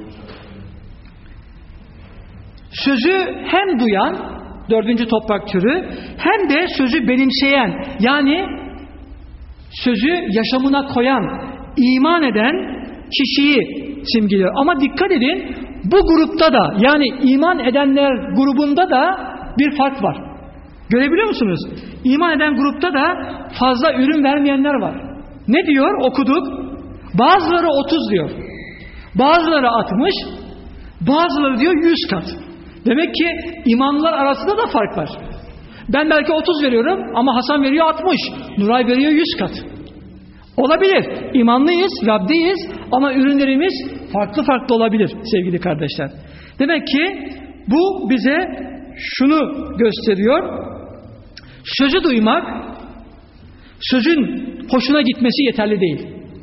S1: sözü hem duyan 4. toprak türü hem de sözü benimseyen, yani sözü yaşamına koyan, iman eden kişiyi simgeliyor. Ama dikkat edin, bu grupta da, yani iman edenler grubunda da bir fark var. Görebiliyor musunuz? İman eden grupta da fazla ürün vermeyenler var. Ne diyor? Okuduk. Bazıları 30 diyor. Bazıları 60. Bazıları diyor 100 kat. Demek ki imanlılar arasında da fark var. Ben belki 30 veriyorum ama Hasan veriyor 60. Nuray veriyor 100 kat. Olabilir. İmanlıyız, Rab'deyiz ama ürünlerimiz farklı farklı olabilir sevgili kardeşler. Demek ki bu bize şunu gösteriyor. Sözü duymak, sözün hoşuna gitmesi yeterli değil.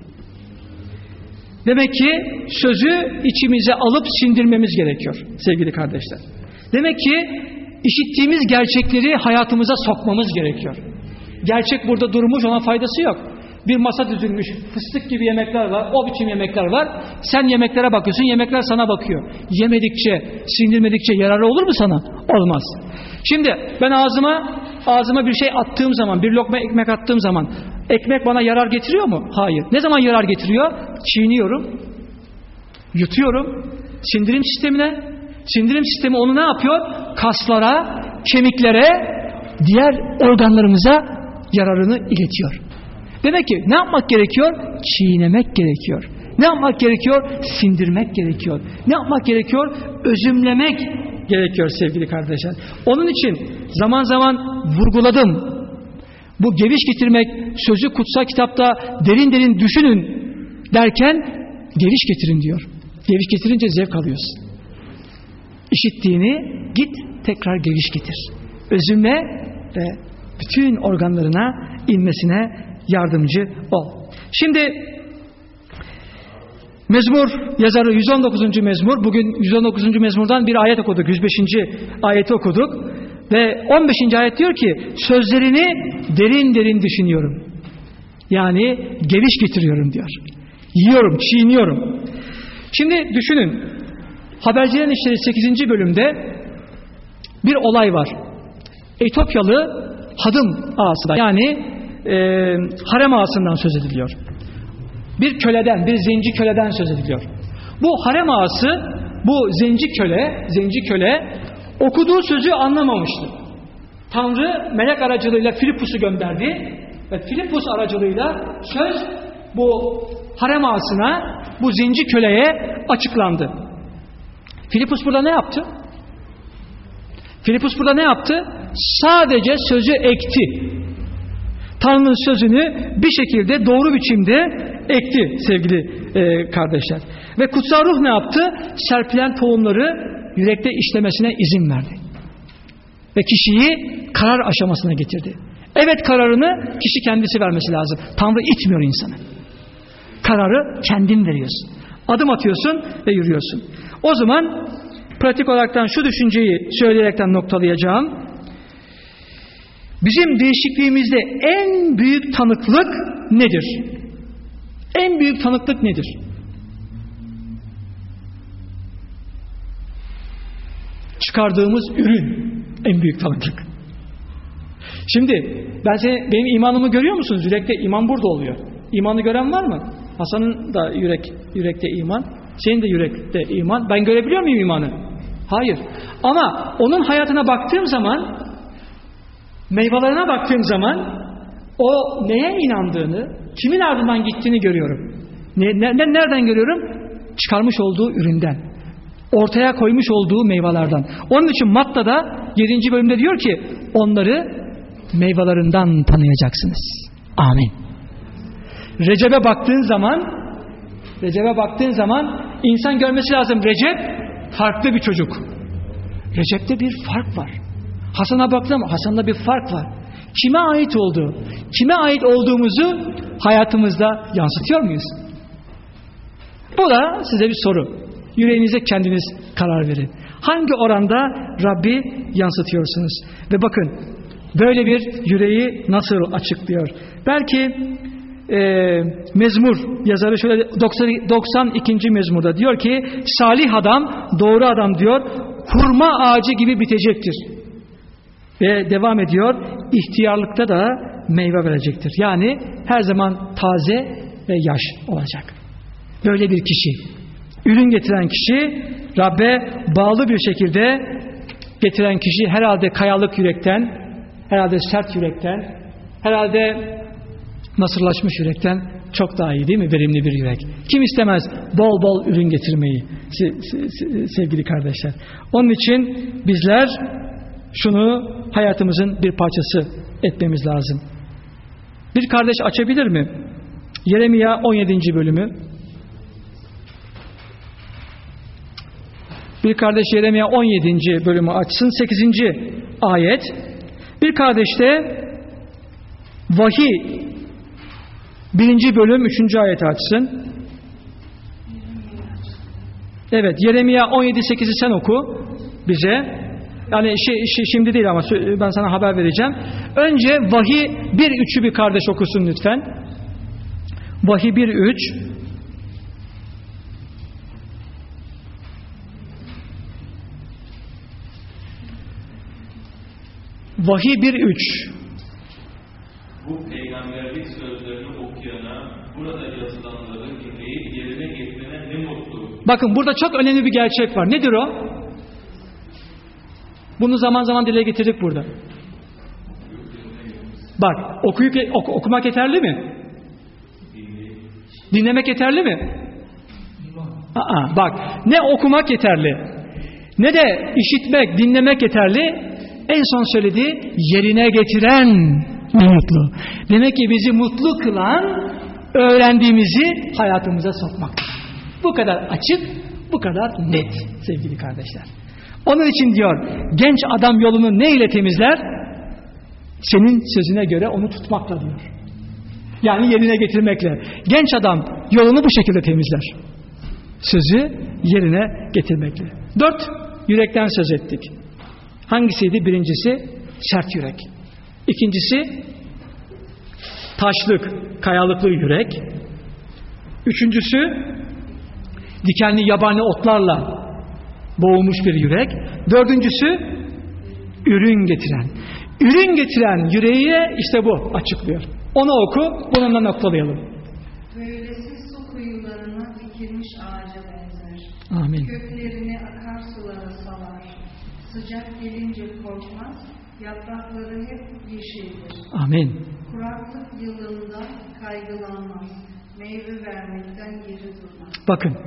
S1: Demek ki sözü içimize alıp sindirmemiz gerekiyor sevgili kardeşler. Demek ki işittiğimiz gerçekleri hayatımıza sokmamız gerekiyor. Gerçek burada durmuş, ona faydası yok. Bir masa düzülmüş, fıstık gibi yemekler var, o biçim yemekler var. Sen yemeklere bakıyorsun, yemekler sana bakıyor. Yemedikçe, sindirmedikçe yararı olur mu sana? Olmaz. Şimdi ben ağzıma bir şey attığım zaman, bir lokma ekmek attığım zaman ekmek bana yarar getiriyor mu? Hayır. Ne zaman yarar getiriyor? Çiğniyorum, yutuyorum, sindirim sistemi onu ne yapıyor? Kaslara, kemiklere, diğer organlarımıza yararını iletiyor. Demek ki ne yapmak gerekiyor? Çiğnemek gerekiyor. Ne yapmak gerekiyor? Sindirmek gerekiyor. Ne yapmak gerekiyor? Özümlemek gerekiyor sevgili kardeşler. Onun için zaman zaman vurguladım. Bu geviş getirmek, sözü kutsal kitapta derin derin düşünün derken geviş getirin diyor. Geviş getirince zevk alıyorsun. İşittiğini git tekrar geviş getir. Özümle ve bütün organlarına inmesine yardımcı ol. Şimdi Mezmur yazarı 119. mezmur. Bugün 119. mezmurdan bir ayet okuduk. 105. ayeti okuduk. Ve 15. ayet diyor ki sözlerini derin derin düşünüyorum. Yani geviş getiriyorum diyor. Yiyorum, çiğniyorum. Şimdi düşünün. Habercilerin İşleri 8. bölümde bir olay var. Etiyopyalı hadım ağasından, yani harem ağasından söz ediliyor. Bir köleden, bir zenci köleden söz ediliyor. Bu harem ağası, bu zenci köle okuduğu sözü anlamamıştı. Tanrı melek aracılığıyla Filipus'u gönderdi ve Filipus aracılığıyla söz bu harem ağasına, bu zenci köleye açıklandı. Filipus burada ne yaptı? Filipus burada ne yaptı? Sadece sözü ekti. Tanrı'nın sözünü bir şekilde doğru biçimde ekti sevgili kardeşler. Ve kutsal ruh ne yaptı? Serpilen tohumları yürekte işlemesine izin verdi. Ve kişiyi karar aşamasına getirdi. Evet kararını kişi kendisi vermesi lazım. Tanrı itmiyor insanı. Kararı kendin veriyorsun. Adım atıyorsun ve yürüyorsun. O zaman pratik olaraktan şu düşünceyi söyleyerekten noktalayacağım. Bizim değişikliğimizde en büyük tanıklık nedir? En büyük tanıklık nedir? Çıkardığımız ürün en büyük tanıklık. Şimdi benim imanımı görüyor musunuz? Yürekte iman burada oluyor. İmanı gören var mı? Hasan'ın da yürekte iman. Senin de yürekte iman. Ben görebiliyor muyum imanı? Hayır. Ama onun hayatına baktığım zaman, meyvelerine baktığım zaman o neye inandığını, kimin ardından gittiğini görüyorum. Nereden görüyorum? Çıkarmış olduğu üründen. Ortaya koymuş olduğu meyvelerden. Onun için Matta'da 7. bölümde diyor ki onları meyvelerinden tanıyacaksınız. Amin. Recep'e baktığın zaman insan görmesi lazım. Recep farklı bir çocuk. Recep'te bir fark var. Hasan'a baktım, Hasan'da bir fark var. Kime ait olduğu, kime ait olduğumuzu hayatımızda yansıtıyor muyuz? Bu da size bir soru. Yüreğinize kendiniz karar verin. Hangi oranda Rabbi yansıtıyorsunuz? Ve bakın böyle bir yüreği nasıl açıklıyor? Belki mezmur yazarı şöyle 92. mezmurda diyor ki salih adam, doğru adam diyor hurma ağacı gibi bitecektir. Ve devam ediyor ihtiyarlıkta da meyve verecektir. Yani her zaman taze ve yaş olacak. Böyle bir kişi, ürün getiren kişi, Rabbe bağlı bir şekilde getiren kişi herhalde kayalık yürekten, herhalde sert yürekten, herhalde nasırlaşmış yürekten çok daha iyi değil mi? Verimli bir yürek. Kim istemez bol bol ürün getirmeyi sevgili kardeşler. Onun için bizler şunu hayatımızın bir parçası etmemiz lazım. Bir kardeş açabilir mi? Yeremia 17. bölümü. Bir kardeş Yeremia 17. bölümü açsın. 8. ayet. Bir kardeş de Vahiy 1. bölüm 3. ayeti açsın. Evet, Yeremia 17.8'i sen oku bize. Yani şimdi değil ama ben sana haber vereceğim. Önce Vahiy 1.3'ü bir kardeş okusun lütfen. Vahiy 1.3. Vahiy 1.3.
S6: Bu peygamberlik sözlerini okuyana, burada yazılanları dinleyip yerine getirene ne mutlu. Bakın burada çok önemli bir gerçek var. Nedir o?
S1: Bunu zaman zaman dile getirdik burada. Bak, okumak yeterli mi? Dinlemek yeterli mi? Bak, ne okumak yeterli, ne de işitmek, dinlemek yeterli. En son söylediği yerine getiren ne mutlu. Demek ki bizi mutlu kılan öğrendiğimizi hayatımıza sokmak. Bu kadar açık, bu kadar net sevgili kardeşler. Onun için diyor, genç adam yolunu ne ile temizler? Senin sözüne göre onu tutmakla diyor. Yani yerine getirmekle. Genç adam yolunu bu şekilde temizler. Sözü yerine getirmekle. 4 yürekten söz ettik. Hangisiydi? Birincisi sert yürek. İkincisi taşlık, kayalıklı yürek. Üçüncüsü dikenli yabani otlarla boğulmuş bir yürek. Dördüncüsü ürün getiren. Ürün getiren yüreği işte bu açıklıyor. Onu oku, bununla noktalayalım.
S3: Böylesi su kuyularına dikilmiş ağaca benzer.
S1: Amin.
S3: Köklerini akarsulara salar. Sıcak gelince korkmaz, Yaprakları hep yeşildir.
S1: Amin.
S3: Kuraklık yılında kaygılanmaz. Meyve vermekten geri durmaz.
S1: Bakın,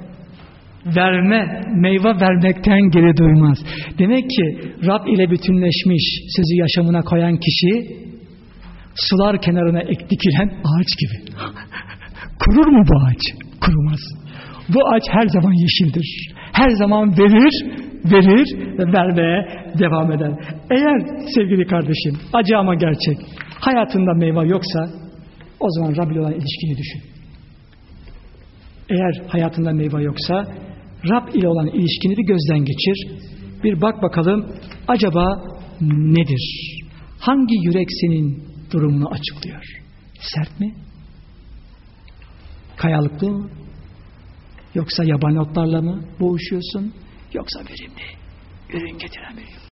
S1: meyve vermekten geri durmaz. Demek ki Rab ile bütünleşmiş, sözü yaşamına koyan kişi sular kenarına dikilen ağaç gibi. Kurur mu bu ağaç? Kurumaz. Bu ağaç her zaman yeşildir. Her zaman verir ve vermeye devam eder. Eğer sevgili kardeşim, acı ama gerçek, hayatında meyve yoksa o zaman Rab ile olan ilişkini düşün. Eğer hayatında meyve yoksa Rab ile olan ilişkini bir gözden geçir. Bir bak bakalım acaba nedir? Hangi yürek senin durumunu açıklıyor? Sert mi? Kayalıklı mı? Yoksa yaban otlarla mı boğuşuyorsun? Yoksa verimli, ürün getiren bir